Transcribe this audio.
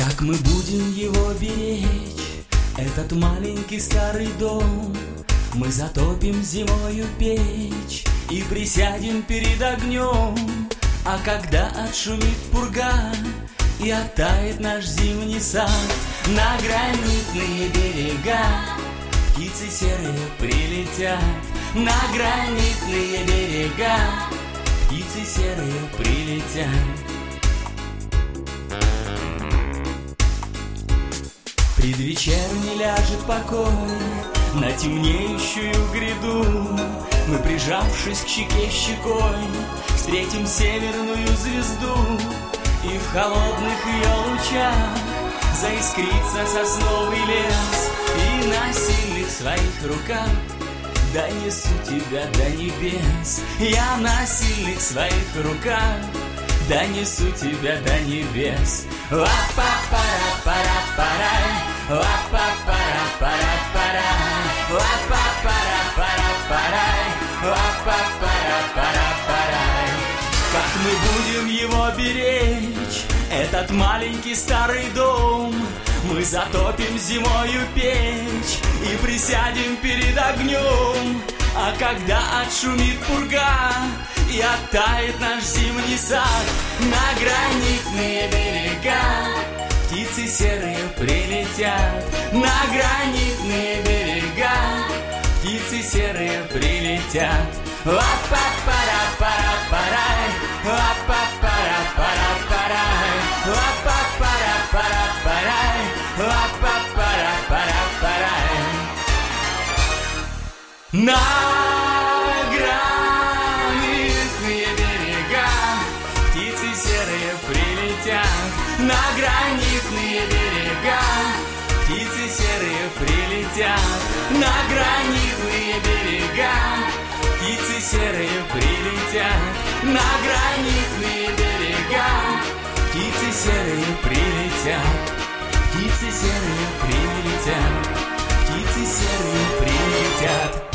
Как мы будем его беречь, этот маленький старый дом? Мы затопим зимою печь и присядем перед огнем. А когда отшумит пурга и оттает наш зимний сад, на гранитные берега птицы серые прилетят. На гранитные берега птицы серые прилетят. Предвечерний ляжет покой на темнеющую гряду. Мы, прижавшись к щеке щекой, встретим северную звезду. И в холодных ее лучах заискрится сосновый лес. И на сильных своих руках донесу тебя до небес. Я на сильных своих руках донесу тебя до небес. Ла-па-пара-пара-парай, ла-па-пара-пара-парай, ла-па-пара-пара-парай, ла-па-пара-пара-парай. Как мы будем его беречь, этот маленький старый дом? Мы затопим зимою печь и присядем перед огнем. А когда отшумит пурга и оттает наш зимний сад, на гранитные берега птицы серые прилетят. На гранитные берега птицы серые прилетят. Ла-па-пара-пара-парай, ла-па-пара-пара-парай, ла-па-пара-пара-парай, ла-па-пара-пара-парай. На гранитные берега птицы серые прилетят. На гранитные берега птицы серые прилетят. На гранитные берега птицы серые прилетят. На гранитные берега птицы серые прилетят. Птицы серые прилетят. Птицы серые прилетят.